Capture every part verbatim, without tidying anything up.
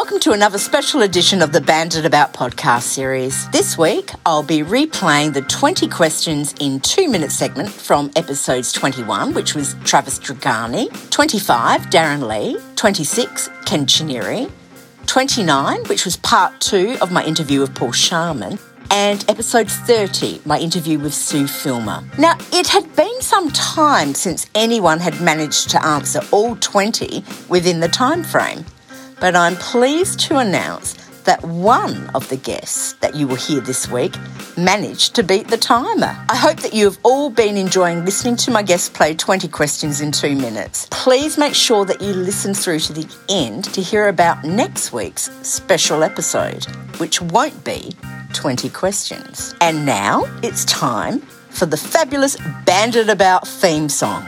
Welcome to another special edition of the Bandit About podcast series. This week, I'll be replaying the twenty questions in two minute segment from episodes twenty-one, which was Travis Dragani, twenty-five, Darren Lee, twenty-six, Ken Chinieri, twenty-nine, which was part two of my interview with Paul Sharman, and episode thirty, my interview with Sue Filmer. Now, it had been some time since anyone had managed to answer all twenty within the time frame, but I'm pleased to announce that one of the guests that you will hear this week managed to beat the timer. I hope that you have all been enjoying listening to my guest play twenty questions in two minutes. Please make sure that you listen through to the end to hear about next week's special episode, which won't be twenty questions. And now it's time for the fabulous Bandit About theme song.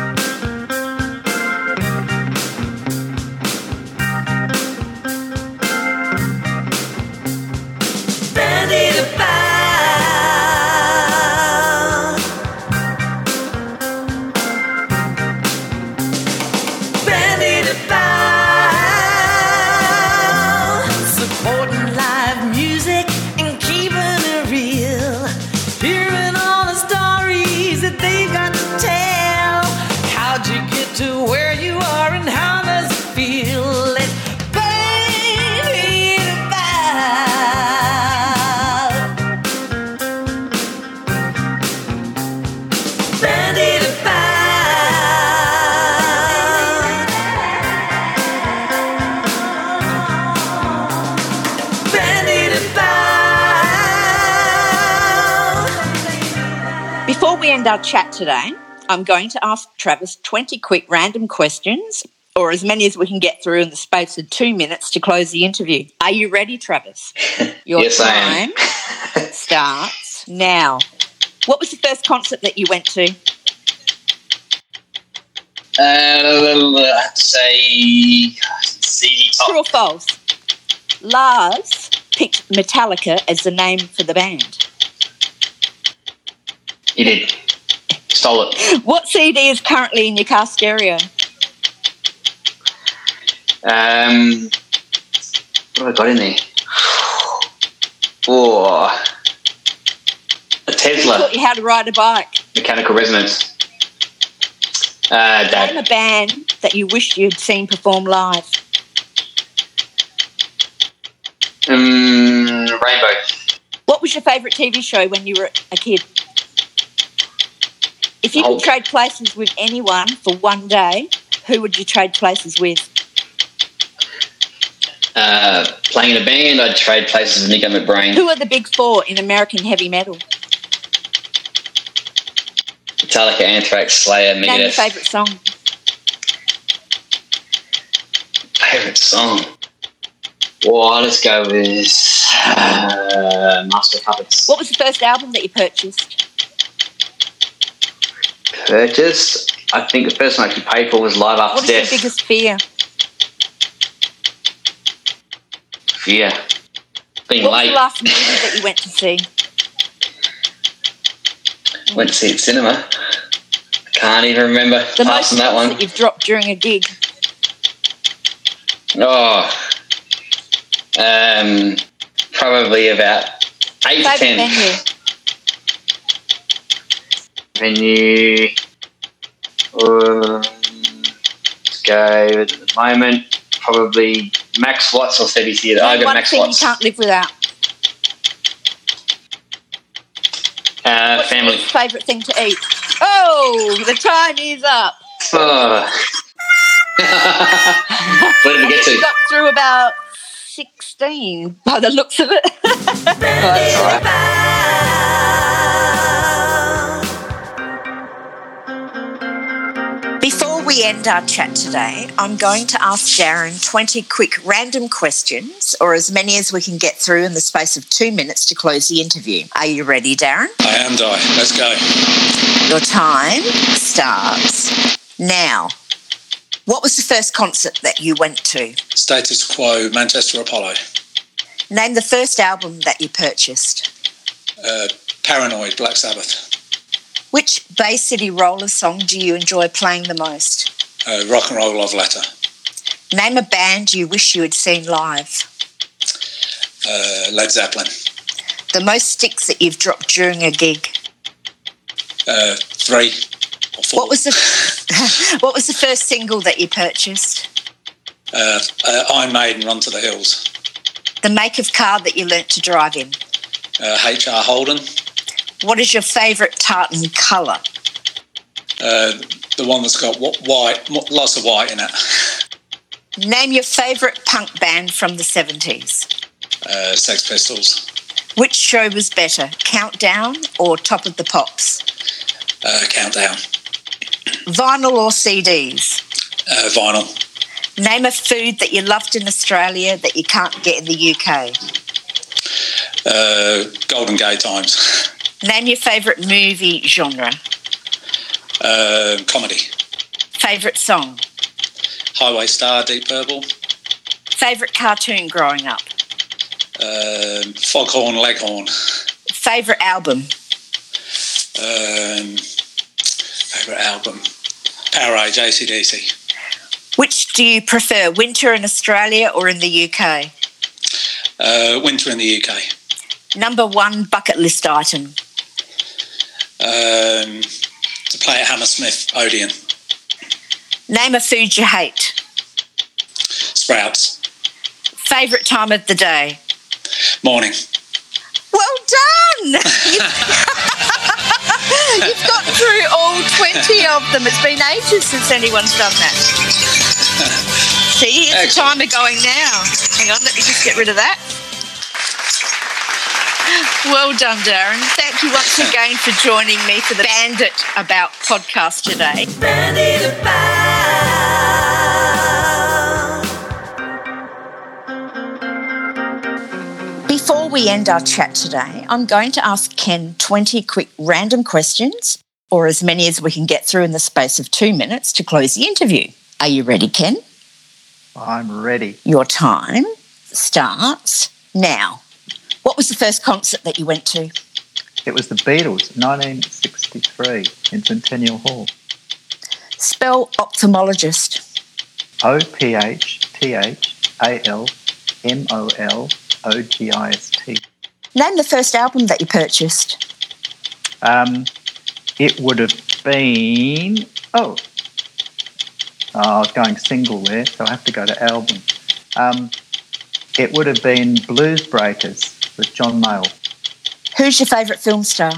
Bandit About, Bandit About, supporting live music and keeping it real, hearing all the stories that they've got to tell. How'd you get to where you are and how does it feel? Let's Bandit About, Bandit About, Bandit About. Before we end our chat today, I'm going to ask Travis twenty quick random questions, or as many as we can get through in the space of two minutes to close the interview. Are you ready, Travis? Your Yes, I am. time starts now. What was the first concert that you went to? Uh, I have to say C D Top. True or false? Lars picked Metallica as the name for the band. He did. Stole it. What C D is currently in your car stereo? Um, what have I got in there? Oh, a Who Tesla. taught you how to ride a bike? Mechanical Resonance. Uh, Name Dad. a band that you wish you'd seen perform live. Um, Rainbow. What was your favourite T V show when you were a kid? If you could Hulk. trade places with anyone for one day, who would you trade places with? Uh, playing in a band, I'd trade places with Nico McBrain. Who are the big four in American heavy metal? Metallica, Anthrax, Slayer, Name your Megadeth. favourite song. Favourite song? Well, let's go with uh, Master of Puppets. What was the first album that you purchased? Purchase. I think the first one I actually paid for was Live After What is Death. your biggest fear? Fear. Being What was late. the last movie that you went to see? Went to see it at cinema. I can't even remember The most passing that times one. that you've dropped during a gig? Oh. Um, probably about eight to Favourite ten. venue? Venue. Um, let's go at the moment. Probably Max Watts or City Theatre. I Name go one Max thing Watts. you can't live without. Uh, What's family. your favourite thing to eat? Oh, the time is up. Oh. Where did we get You to? got through about sixteen by the looks of it. That's all right. Before we end our chat today, I'm going to ask Darren twenty quick random questions, or as many as we can get through in the space of two minutes to close the interview. Are you ready, Darren? I am, Di. Let's go. Your time starts now. What was the first concert that you went to? Status Quo, Manchester Apollo. Name the first album that you purchased. Uh, Paranoid, Black Sabbath. Which Bay City Roller song do you enjoy playing the most? Uh, rock and Roll Love Letter. Name a band you wish you had seen live. Uh, Led Zeppelin. The most sticks that you've dropped during a gig. Uh, three or four. What was the What was the first single that you purchased? Uh, uh, Iron Maiden, Run to the Hills. The make of car that you learnt to drive in. Uh, H R Holden. What is your favourite tartan colour? Uh, the one that's got wh- white, lots of white in it. Name your favourite punk band from the seventies. Uh, Sex Pistols. Which show was better, Countdown or Top of the Pops? Uh, Countdown. Vinyl or C Ds? Uh, vinyl. Name a food that you loved in Australia that you can't get in the U K. Uh, Golden Gay Times. Name your favourite movie genre. Uh, comedy. Favourite song. Highway Star, Deep Purple. Favourite cartoon growing up. Um, Foghorn Leghorn. Favourite album. Um, favourite album. Powerage, A C D C. Which do you prefer, winter in Australia or in the U K? Uh, winter in the U K. Number one bucket list item. Um, to play at Hammersmith Odeon. Name a food you hate. Sprouts. Favourite time of the day. Morning. Well done! You've, You've got through all twenty of them. It's been ages since anyone's done that. See, it's the time of going now. Hang on, let me just get rid of that. Well done, Darren. Thank you once again for joining me for the Bandit About podcast today. Bandit About. Before we end our chat today, I'm going to ask Ken twenty quick random questions, or as many as we can get through in the space of two minutes to close the interview. Are you ready, Ken? I'm ready. Your time starts now. What was the first concert that you went to? It was the Beatles, nineteen sixty-three, in Centennial Hall. Spell ophthalmologist. O P H T H A L M O L O G I S T. Name the first album that you purchased. Um, it would have been... Oh. oh, I was going single there, so I have to go to album. Um, it would have been Blues Breakers with John Mayall. Who's your favourite film star?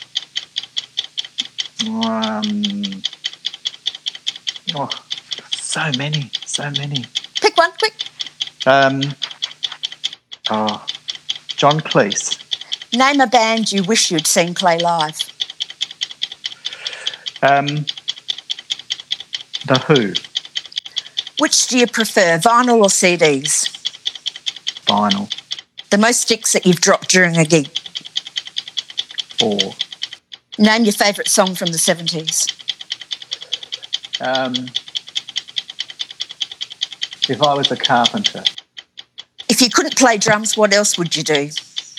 Um, oh, so many, so many. Pick one, quick. Um, oh, John Cleese. Name a band you wish you'd seen play live. Um, The Who. Which do you prefer, vinyl or C Ds? Vinyl. The most sticks that you've dropped during a gig. Four. Name your favourite song from the seventies. Um, if I was a carpenter. If you couldn't play drums, what else would you do?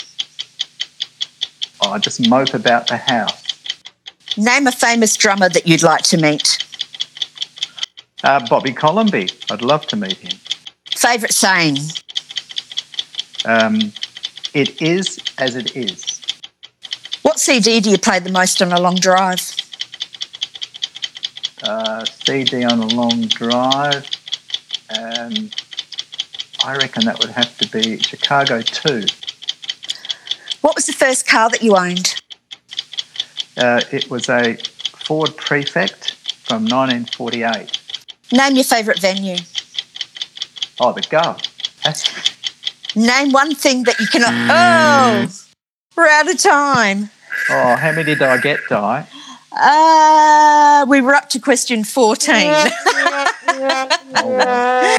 Oh, I'd just mope about the house. Name a famous drummer that you'd like to meet. Uh, Bobby Colomby. I'd love to meet him. Favourite saying? Um, it is as it is. What C D do you play the most on a long drive? Uh, C D on a long drive. Um, I reckon that would have to be Chicago two. What was the first car that you owned? Uh, it was a Ford Prefect from nineteen forty-eight. Name your favourite venue. Oh, the Gov. That's... Name one thing that you cannot... Oh, we're out of time. Oh, how many did I get, Di? Uh, we were up to question fourteen. Oh, well.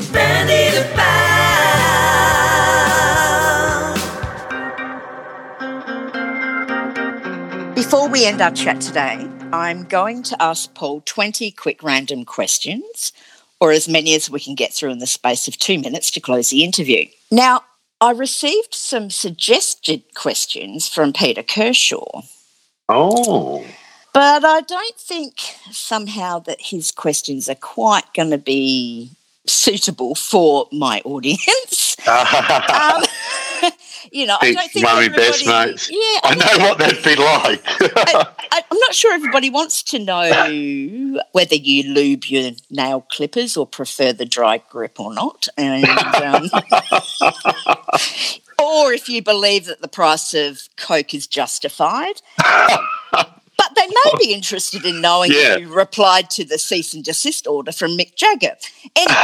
Before we end our chat today, I'm going to ask Paul twenty quick random questions, or as many as we can get through in the space of two minutes to close the interview. Now, I received some suggested questions from Peter Kershaw. Oh. But I don't think somehow that his questions are quite going to be suitable for my audience. um, you know, I don't think Mummy everybody... best mates. Yeah, I know what that'd be like. I, I, I'm not sure everybody wants to know whether you lube your nail clippers or prefer the dry grip or not. And... Um, or if you believe that the price of Coke is justified. But they may be interested in knowing Yeah. if you replied to the cease and desist order from Mick Jagger. Anyway,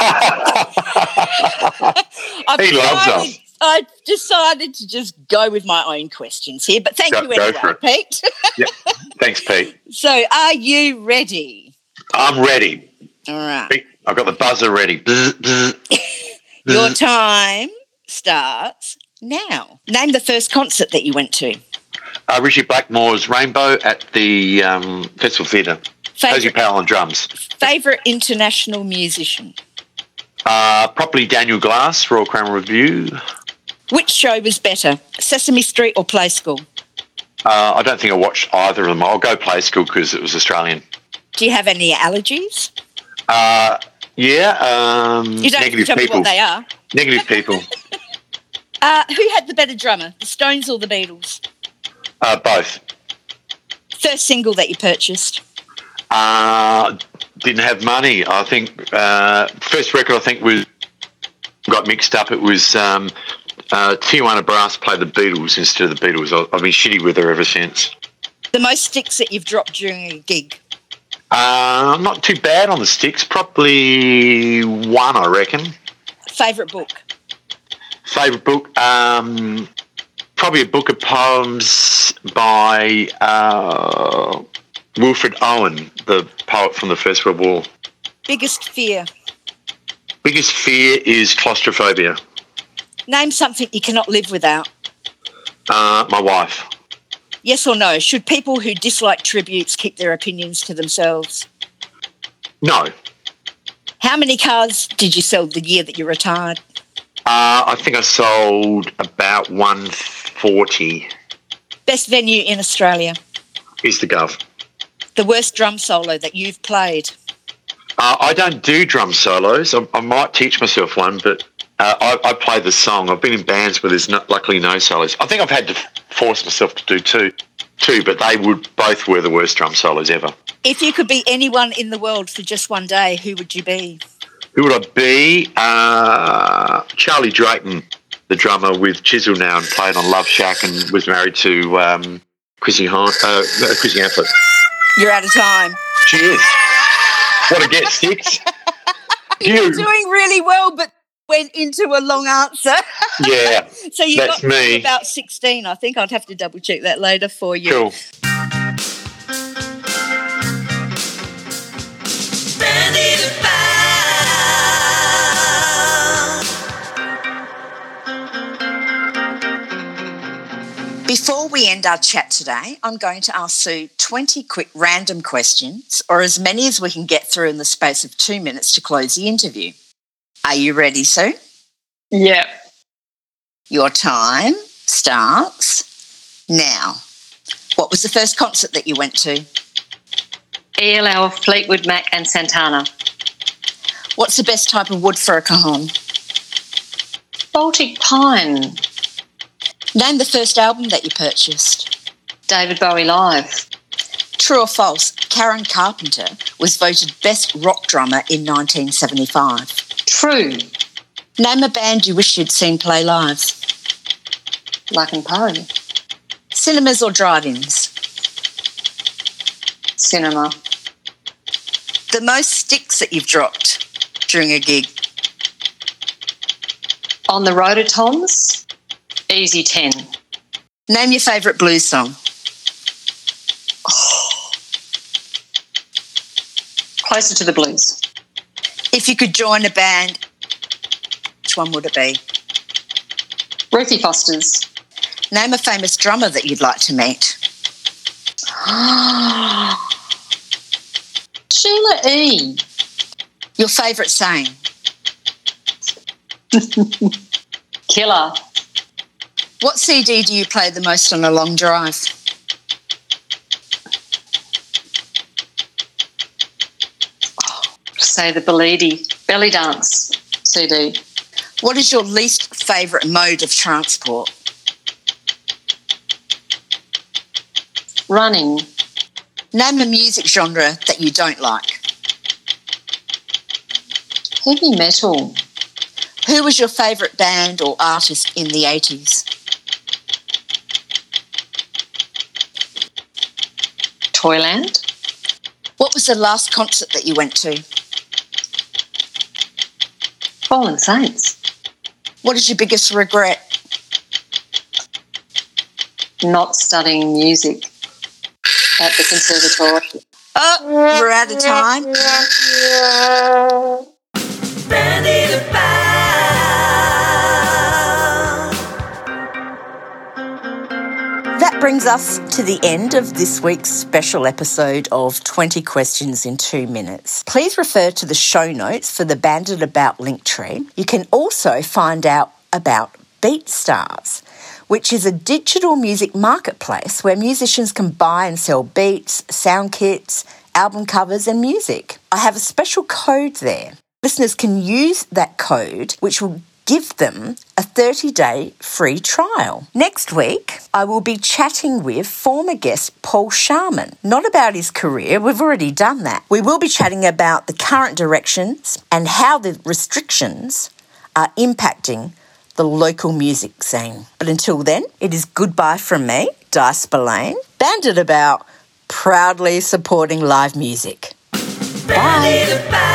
I've He loves decided, us. I decided to just go with my own questions here, but thank Go- you go anyway, for it. Pete. Yeah. Thanks, Pete. So are you ready? I'm ready. All right. Pete, I've got the buzzer ready. Bzz, bzz. Your time starts now. Name the first concert that you went to. Uh, Richie Blackmore's Rainbow at the um, Festival Theatre. Cozy Favorite, Powell on drums. favorite international musician. Uh, probably Daniel Glass, Royal Crown Review. Which show was better, Sesame Street or Play School? Uh, I don't think I watched either of them. I'll go Play School because it was Australian. Do you have any allergies? Uh, yeah, um, You don't have to negative tell me people. what they are. Negative people. Uh, who had the better drummer, the Stones or the Beatles? Uh, both. First single that you purchased? Uh, didn't have money. I think uh, first record I think was got mixed up. It was um, uh, Tijuana Brass played the Beatles instead of the Beatles. I- I've been shitty with her ever since. The most sticks that you've dropped during a gig? Uh, not too bad on the sticks. Probably one, I reckon. Favourite book? Favourite book? Um, probably a book of poems by uh, Wilfred Owen, the poet from the First World War. Biggest fear? Biggest fear is claustrophobia. Name something you cannot live without. Uh, my wife. Yes or no? Should people who dislike tributes keep their opinions to themselves? No. How many cars did you sell the year that you retired? Uh, I think I sold about one forty. Best venue in Australia? Is the Gov. The worst drum solo that you've played? Uh, I don't do drum solos. I, I might teach myself one, but uh, I, I play the song. I've been in bands where there's no, luckily no solos. I think I've had to force myself to do two, two, but they would both were the worst drum solos ever. If you could be anyone in the world for just one day, who would you be? Who would I be? Uh, Charlie Drayton, the drummer with Chisel now and played on Love Shack and was married to um, Chrissy, Hahn, uh, Chrissy Amphlett. You're out of time. Cheers. What a get, Sticks. You're You. doing really well, but went into a long answer. Yeah, So you that's got me. about sixteen. I think I'd have to double check that later for you. Cool. Before we end our chat today, I'm going to ask Sue twenty quick random questions, or as many as we can get through in the space of two minutes to close the interview. Are you ready, Sue? Yeah. Your time starts now. What was the first concert that you went to? E L O, Fleetwood Mac and Santana. What's the best type of wood for a cajon? Baltic Pine. Name the first album that you purchased. David Bowie Live. True or false, Karen Carpenter was voted best rock drummer in nineteen seventy-five. True. Name a band you wish you'd seen play live. Lark and Poe. Cinemas or drive-ins? Cinema. The most sticks that you've dropped during a gig. On the Rototoms, Easy ten. Name your favourite blues song. Closer to the Blues. If you could join a band, which one would it be? Ruthie Foster's. Name a famous drummer that you'd like to meet. Sheila E. Your favourite saying. Killer. What C D do you play the most on a long drive? Say the Beledi. Belly Dance. C D. What is your least favourite mode of transport? Running. Name a music genre that you don't like. Heavy metal. Who was your favourite band or artist in the eighties? Toyland. What was the last concert that you went to? Fallen Saints. What is your biggest regret? Not studying music at the conservatoire. Oh, we're out of time. That brings us to the end of this week's special episode of twenty Questions in two minutes. Please refer to the show notes for the Bandit About Linktree. You can also find out about BeatStars, which is a digital music marketplace where musicians can buy and sell beats, sound kits, album covers and music. I have a special code there. Listeners can use that code, which will give them a thirty-day free trial. Next week, I will be chatting with former guest Paul Sharman, not about his career, we've already done that. We will be chatting about the current directions and how the restrictions are impacting the local music scene. But until then, it is goodbye from me, Di Spillane, Bandit About, proudly supporting live music. Bye.